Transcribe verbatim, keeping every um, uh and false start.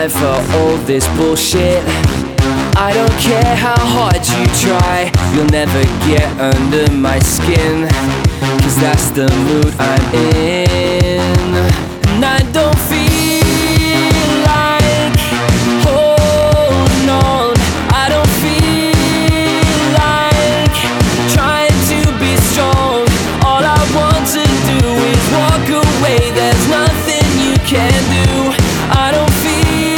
time for all this bullshit. I don't care how hard you try, you'll never get under my skin, 'cause that's the mood I'm in.